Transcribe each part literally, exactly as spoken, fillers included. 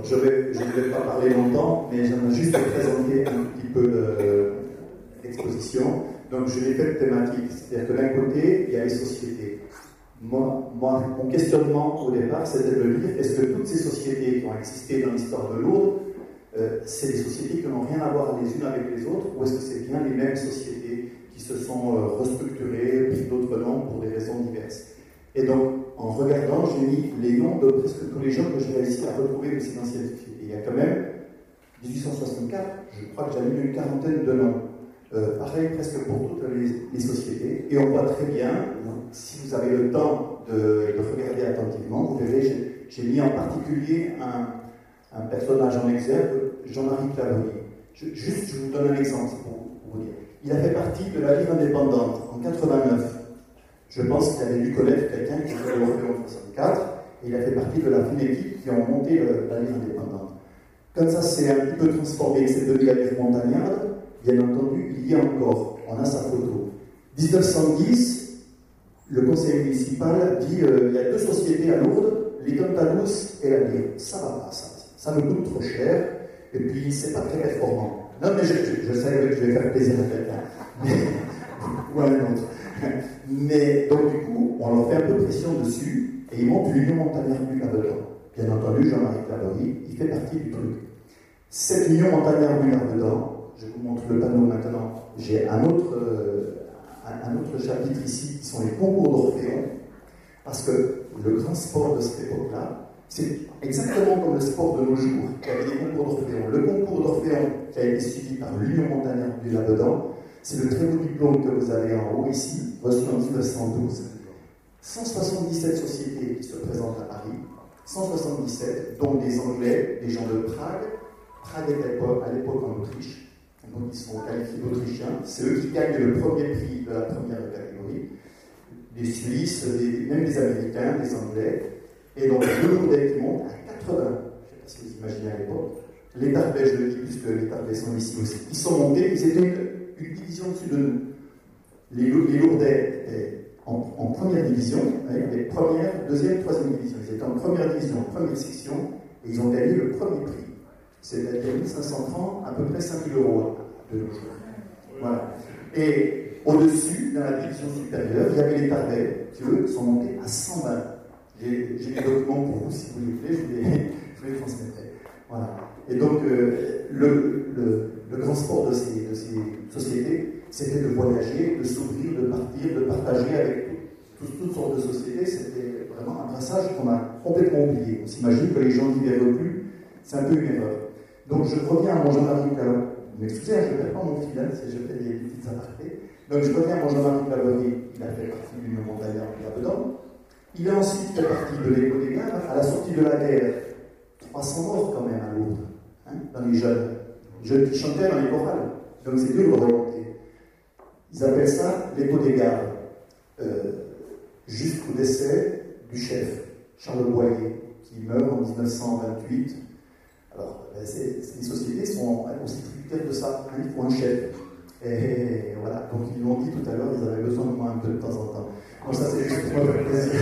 je ne vais, je vais pas parler longtemps, mais j'aimerais juste présenter un petit peu euh, l'exposition. Donc, je l'ai fait thématique, c'est-à-dire que d'un côté, il y a les sociétés. Moi, moi, mon questionnement au départ, c'était de me dire, est-ce que toutes ces sociétés qui ont existé dans l'histoire de Lourdes, euh, c'est des sociétés qui n'ont rien à voir les unes avec les autres, ou est-ce que c'est bien les mêmes sociétés qui se sont euh, restructurées, pris d'autres noms pour des raisons diverses? Et donc, en regardant, j'ai mis les noms de presque tous les gens que j'ai réussi à retrouver de ces anciennes sociétés. Il y a quand même dix-huit cent soixante-quatre, je crois que j'avais mis une quarantaine de noms. Euh, pareil presque pour toutes les, les sociétés. Et on voit très bien, si vous avez le temps de, de regarder attentivement, vous verrez, j'ai, j'ai mis en particulier un, un personnage en exergue, Jean-Marie Claverie. Je, juste, je vous donne un exemple pour, pour vous dire. Il a fait partie de la Ligue indépendante en quatre-vingt-neuf. Je pense qu'il avait dû connaître quelqu'un qui était l'Orphéon en soixante-quatre, et il a fait partie de la fine équipe qui a monté le, la Ligue indépendante. Comme ça, c'est un petit peu transformé, c'est devenu la Ligue montagnarde. Bien entendu, il y a encore, on a sa photo. dix-neuf cent dix, le conseil municipal dit euh, il y a deux sociétés à Lourdes, les Cantalous et la Ligue. Ça va pas, ça. Ça nous coûte trop cher, et puis c'est pas très performant. Non, mais je, je, je sais que je vais faire plaisir à quelqu'un. Mais, ou à un autre. Mais donc, du coup, on leur fait un peu pression dessus, et ils montent l'Union montagnarde du là-dedans. Bien entendu, Jean-Marie Claverie, il fait partie du truc. Cette Union montagnarde du là-dedans, je vous montre le panneau maintenant. J'ai un autre, euh, un, un autre chapitre ici qui sont les concours d'Orphéon. Parce que le grand sport de cette époque-là, c'est exactement comme le sport de nos jours. Il y avait des concours d'Orphéon. Le concours d'Orphéon qui a été suivi par l'Union montagnarde du là-dedans, c'est le très beau diplôme que vous avez en haut ici, reçu en dix-neuf cent douze. cent soixante-dix-sept sociétés qui se présentent à Paris, cent soixante-dix-sept, dont des Anglais, des gens de Prague. Prague est à l'époque en Autriche. Donc ils sont qualifiés d'Autrichiens, c'est eux qui gagnent le premier prix de la première catégorie, des Suisses, des, même des Américains, des Anglais, et donc le Lourdais qui monte à quatre-vingts, je ne sais pas si vous imaginez à l'époque, les Tarbais, je le dis puisque les Tarbais sont ici aussi, ils sont montés, ils étaient une, une division au-dessus de nous. Les, les Lourdais étaient en, en première division, les première, deuxième, troisième division, ils étaient en première division, première section, et ils ont gagné le premier prix. C'est-à-dire mille cinq cents francs, à peu près cinq mille euros de nos jours. Voilà. Et au-dessus, dans la division supérieure, il y avait les Tarbais, qui eux sont montés à cent vingt. J'ai, j'ai des documents pour vous, si vous les voulez, je vous les, je vous les transmettrai. Voilà. Et donc, euh, le, le, le grand sport de ces, de ces sociétés, c'était de voyager, de s'ouvrir, de partir, de partager avec tout, tout, toutes sortes de sociétés. C'était vraiment un brassage qu'on a complètement oublié. On s'imagine que les gens n'y verront plus. C'est un peu une erreur. Donc je reviens à mon Jean-Marie Claverie. M'excusez, je ne perds pas mon fil, hein, si je fais des petites apartés. Donc je reviens à mon Jean-Marie Claverie. Il a fait partie du Union montagnarde là-dedans. Il a ensuite fait partie de l'Écho des Gares. À la sortie de la guerre, trois cents morts quand même à Lourdes, hein, dans les jeunes. Les jeunes qui chantaient dans les chorales. Donc c'est dur de remonter. Ils appellent ça l'Écho des Gares. Euh, jusqu'au décès du chef, Charles Boyer, qui meurt en dix-neuf cent vingt-huit. Alors, ces, ces sociétés sont aussi tributaires de ça, hein, il faut un chef. Et, et voilà, donc ils l'ont dit tout à l'heure, ils avaient besoin de moi un peu de temps en temps. Donc ça c'est juste pour le plaisir.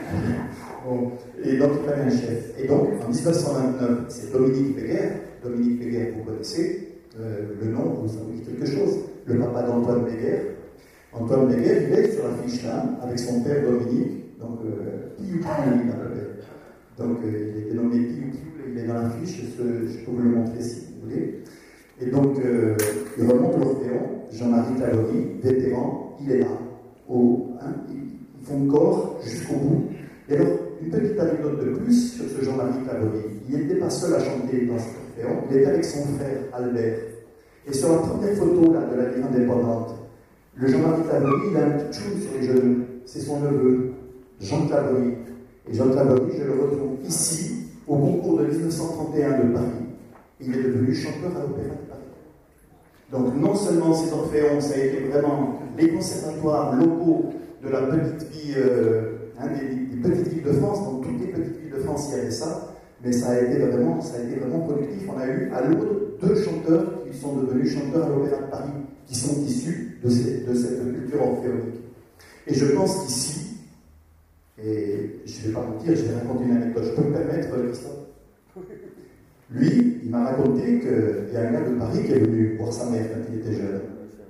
Bon. Et donc il fallait un chef. Et donc en dix-neuf cent vingt-neuf, c'est Dominique Péguerre. Dominique Péguerre, vous connaissez, euh, le nom vous savez quelque chose, le papa d'Antoine Péguerre. Antoine Péguerre, il est sur la fiche là, avec son père Dominique, donc euh, Piou Piou, il appelait. Donc euh, il était nommé Piou Piou. Il est dans la fiche, je peux vous le montrer si vous voulez. Et donc, euh, il remonte l'Orphéon, Jean-Marie Claverie, vétéran, il est là. Au, hein, ils font corps jusqu'au bout. Et alors, une petite anecdote de plus sur ce Jean-Marie Claverie. Il n'était pas seul à chanter dans cet Orphéon, il était avec son frère Albert. Et sur la première photo là, de la Ligue indépendante, le Jean-Marie Claverie, il a un petit chou sur les genoux. C'est son neveu, Jean Claverie. Et Jean Claverie, je le retrouve ici, au concours de dix-neuf cent trente et un de Paris. Il est devenu chanteur à l'Opéra de Paris. Donc non seulement ces Orphéons, ça a été vraiment les conservatoires locaux de la petite vie, euh, hein, des, des petites villes de France, dans toutes les petites villes de France, il y avait ça, mais ça a été vraiment, ça a été vraiment productif. On a eu à Lourdes deux chanteurs qui sont devenus chanteurs à l'Opéra de Paris, qui sont issus de, ces, de cette culture orphéonique. Et je pense qu'ici, et je ne vais pas mentir, je vais raconter une anecdote. Je peux me permettre, Christophe? Lui, il m'a raconté qu'il y a un gars de Paris qui est venu voir sa mère quand il était jeune.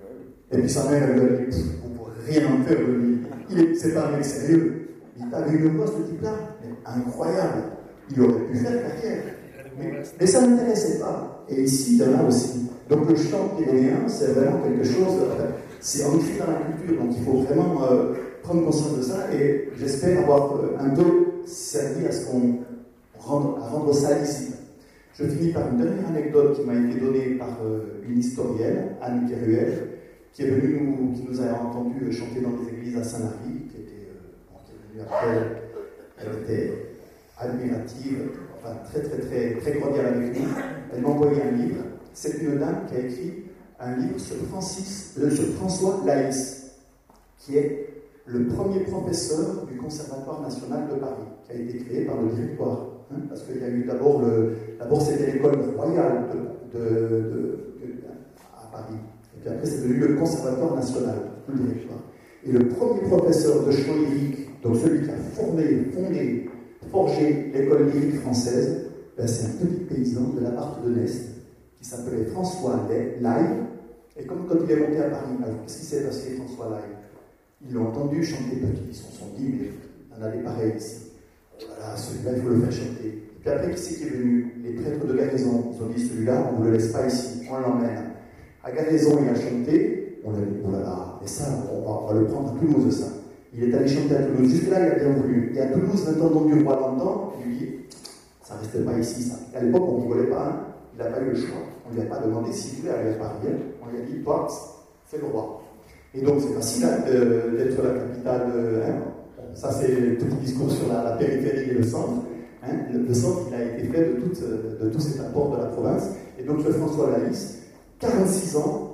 Et puis sa mère, elle lui a dit, on ne pourrait rien en faire de lui. Il est, c'est pas un mec sérieux. Il avait une voix, ce type-là, mais incroyable. Il aurait pu faire carrière. Mais, mais ça ne m'intéressait pas. Et ici, il y en a aussi. Donc le chant pyrénéen, c'est vraiment quelque chose, c'est ancré dans la culture. Donc il faut vraiment euh, prendre conscience de ça. Et j'espère avoir euh, un peu servi à ce qu'on rende, à rendre ça lisible. Je finis par une dernière anecdote qui m'a été donnée par euh, une historienne, Anne Keruel, qui est venue nous, qui nous a entendu chanter dans des églises à Saint-Marie, qui était, euh, bon, qui est venue après, elle était admirative, enfin très très très très cordiale avec nous. Elle m'a envoyé un livre. C'est une dame qui a écrit un livre sur Francis, euh, sur François Laïs, qui est le premier professeur du Conservatoire national de Paris, qui a été créé par le directoire. Hein, parce qu'il y a eu d'abord le, d'abord c'était l'école royale de, de, de, de, à Paris. Et puis après, c'est devenu le Conservatoire national, le directoire. Et le premier professeur de chant lyrique, donc celui qui a formé, fondé, forgé l'école lyrique française, ben c'est un petit paysan de la part de Nest, qui s'appelait François Laille. Et comme quand il est monté à Paris, alors qu'est-ce qui s'est passé, François Laille? Ils l'ont entendu chanter petit, ils se sont dit, mais il y en a des pareils ici. Voilà, celui-là, il faut le faire chanter. Et puis après, qui c'est qui est venu? Les prêtres de Garrison. Ils ont dit, celui-là, on ne le laisse pas ici, on l'emmène. À Garrison, il a chanté, on a dit, oh là là, mais ça, on va, on va le prendre à Toulouse, ça. Il est allé chanter à Toulouse. Jusque-là, il a bien voulu. Et à Toulouse, l'intendant du roi l'entend, il lui dit, ça ne restait pas ici, ça. À l'époque, on ne rigolait pas, hein. Il n'a pas eu le choix. On ne lui a pas demandé s'il voulait aller à Paris. On lui a dit, toi, fais le roi. Et donc, c'est facile hein, d'être la capitale. Hein. Ça, c'est le petit discours sur la, la périphérie et le centre. Hein. Le, le centre, il a été fait de, toute, de tout cet apport de la province. Et donc, le François Laïs, quarante-six ans,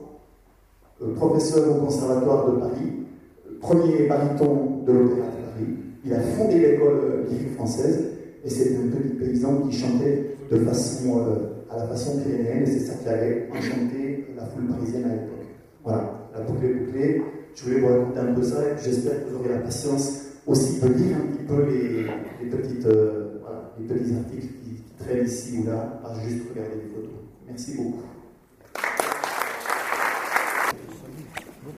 euh, professeur au Conservatoire de Paris, premier baryton de l'Opéra de Paris. Il a fondé l'école lyrique française. Et c'était un petit paysan qui chantait de façon, euh, à la façon pyrénéenne. Et c'est ça qui allait enchanter la foule parisienne à l'époque. Voilà. La boucle est bouclée. Je voulais vous raconter un peu ça et j'espère que vous aurez la patience aussi de lire un petit peu les, les, petites, euh, voilà, les petits articles qui, qui traînent ici ou là, pas juste regarder les photos. Merci beaucoup.